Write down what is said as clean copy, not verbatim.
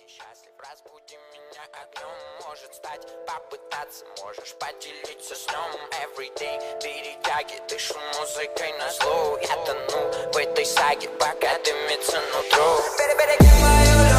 несчастлив, разбуди меня огнем. Может стать, попытаться, можешь поделиться сном. Everyday перетяги, дышу музыкой на зло. Я тону в этой саге, пока дымится нутро. Перебереги мою любовь.